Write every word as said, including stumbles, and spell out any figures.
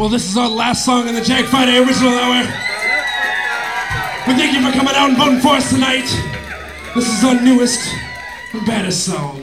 Well, this is our last song in the Jack Friday Original Hour. We thank you for coming out and voting for us tonight. This is our newest and baddest song.